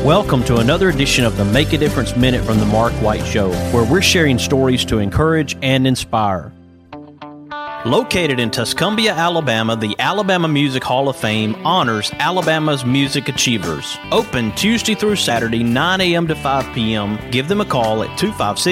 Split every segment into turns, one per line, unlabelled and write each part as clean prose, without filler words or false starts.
Welcome to another edition of the Make a Difference Minute from the Mark White Show, where we're sharing stories to encourage and inspire. Located in Tuscumbia, Alabama, the Alabama Music Hall of Fame honors Alabama's music achievers. Open Tuesday through Saturday, 9 a.m. to 5 p.m. Give them a call at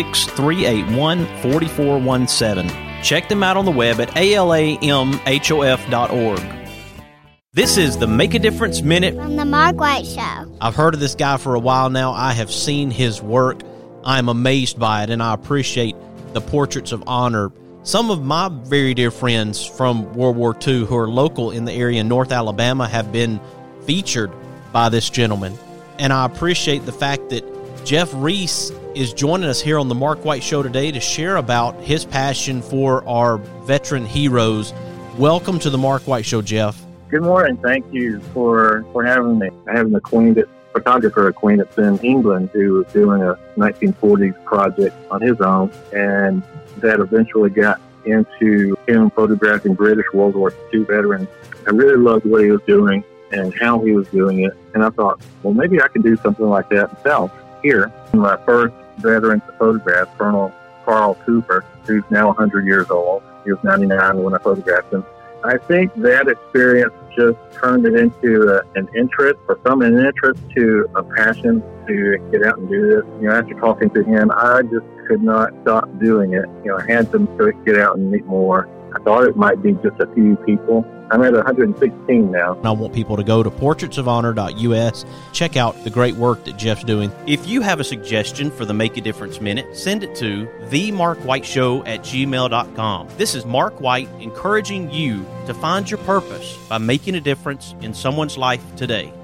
256-381-4417. Check them out on the web at alamhof.org. This is the Make a Difference Minute
from the Mark White Show.
I've heard of this guy for a while now. I have seen his work. I am amazed by it, and I appreciate the portraits of honor. Some of my very dear friends from World War II who are local in the area in North Alabama have been featured by this gentleman. And I appreciate the fact that Jeff Reese is joining us here on the Mark White Show today to share about his passion for our veteran heroes. Welcome to the Mark White Show, Jeff.
Good morning. Thank you for having me. I have a photographer, Queen that's in England, who was doing a 1940s project on his own, and that eventually got into him photographing British World War II veterans. I really loved what he was doing and how he was doing it, and I thought, well, maybe I could do something like that myself here. My first veteran to photograph, Colonel Carl Cooper, who's now 100 years old. He was 99 when I photographed him. I think that experience just turned it into an interest, or from an interest to a passion to get out and do this. After talking to him, I just could not stop doing it. I had to get out and meet more. I thought it might be just a few people. I'm at 116 now.
I want people to go to portraitsofhonor.us. Check out the great work that Jeff's doing. If you have a suggestion for the Make a Difference Minute, send it to themarkwhiteshow@gmail.com. This is Mark White encouraging you to find your purpose by making a difference in someone's life today.